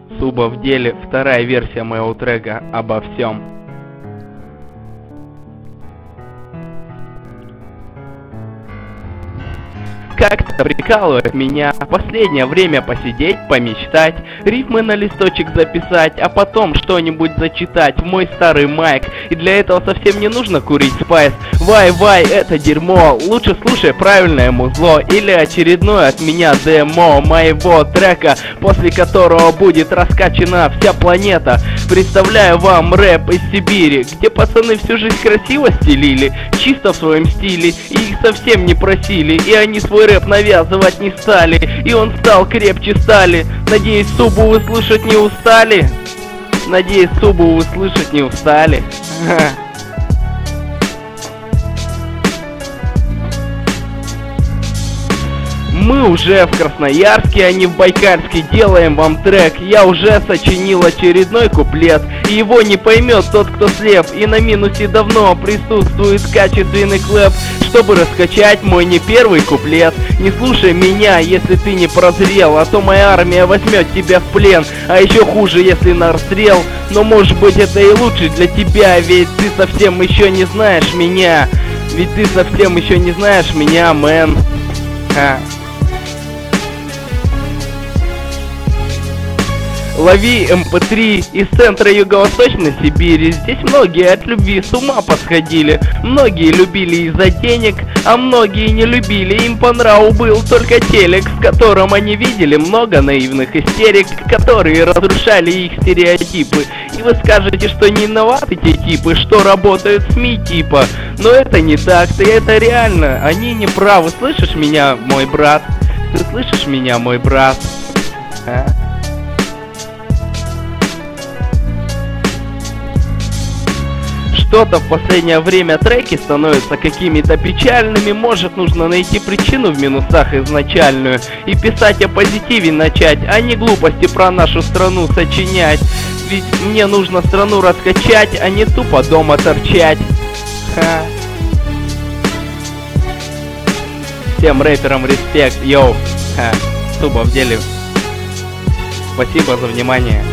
Суба в деле, вторая версия моего трека обо всем. Как-то прикалывает меня последнее время посидеть, помечтать, рифмы на листочек записать, а потом что-нибудь зачитать в мой старый майк. И для этого совсем не нужно курить спайс. Вай, это дерьмо, лучше слушай правильное музло или очередное от меня демо моего трека, после которого будет раскачана вся планета. Представляю вам рэп из Сибири, где пацаны всю жизнь красиво стелили, чисто в своем стиле, и их совсем не просили, и они свой рэп навязывать не стали, и он стал крепче стали. Надеюсь, Субу вы слышать не устали? Надеюсь, Субу вы слышать не устали? Мы уже в Красноярске, а не в Байкальске делаем вам трек. Я уже сочинил очередной куплет, и его не поймет тот, кто слеп. И на минусе давно присутствует качественный клэп, чтобы раскачать мой не первый куплет. Не слушай меня, если ты не прозрел, а то моя армия возьмет тебя в плен. А еще хуже, если на расстрел. Но может быть это и лучше для тебя, ведь ты совсем еще не знаешь меня. Ведь ты совсем еще не знаешь меня, мэн. Лови МП3 из центра Юго-Восточной Сибири. Здесь многие от любви с ума посходили. Многие любили из-за денег, а многие не любили. Им по нраву был только телек, в котором они видели много наивных истерик, которые разрушали их стереотипы. И вы скажете, что не виноваты те типы, что работают в СМИ типа. Но это не так, и это реально. Они не правы. Слышишь меня, мой брат? Ты слышишь меня, мой брат? Что-то в последнее время треки становятся какими-то печальными. Может, нужно найти причину в минусах изначальную и писать о позитиве начать, а не глупости про нашу страну сочинять. Ведь мне нужно страну раскачать, а не тупо дома торчать. Всем рэперам респект, йоу. Суба в деле. Спасибо за внимание.